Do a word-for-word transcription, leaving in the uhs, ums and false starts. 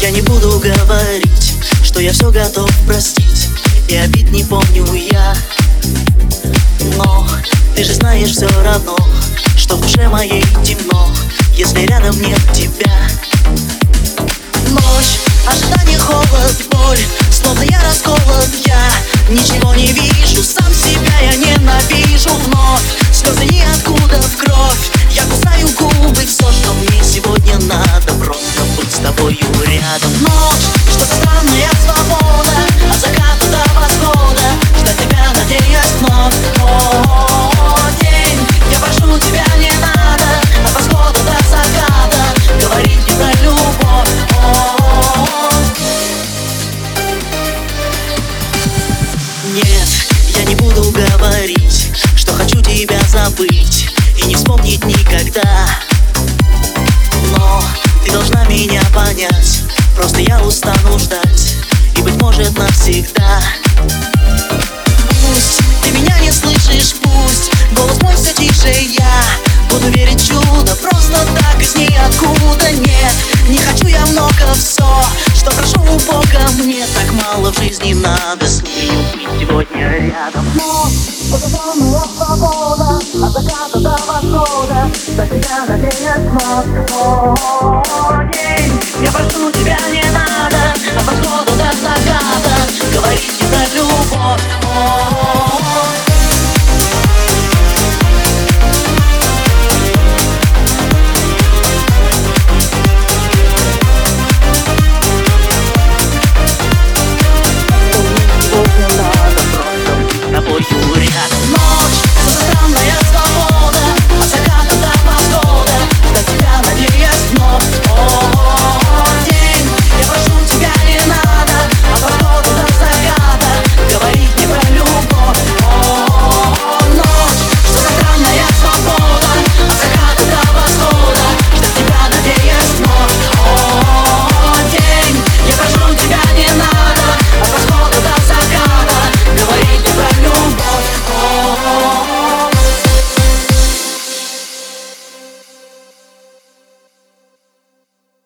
Я не буду говорить, что я все готов простить, и обид не помню я. Но ты же знаешь все равно, что в душе моей темно, если рядом нет тебя. Ночь, ожидание, холод, боль, словно я расколот, я ничего не вижу, сам себя я ненавижу вновь. Слезы ниоткуда в кровь, я кусаю губы, все, что мне сегодня надо, просто быть с тобою рядом. Ночь, что-то странная свобода, от заката до восхода, ждать тебя, надеясь вновь. О, день, я прошу тебя, не надо, от восхода до заката говорить мне про любовь. Нет, я не буду говорить, что хочу тебя забыть и не вспомнить никогда. Но ты должна меня понять, просто я устану ждать, и, быть может, навсегда. Пусть ты меня не слышишь, пусть голос мой все тише, я буду верить в чудо, просто так из ниоткуда. Нет, не хочу я много, все, что прошу у Бога, мне так мало в жизни надо с нею быть сегодня рядом. Но это самая свобода, от заката до восхода, до тебя надеясь вновь. О,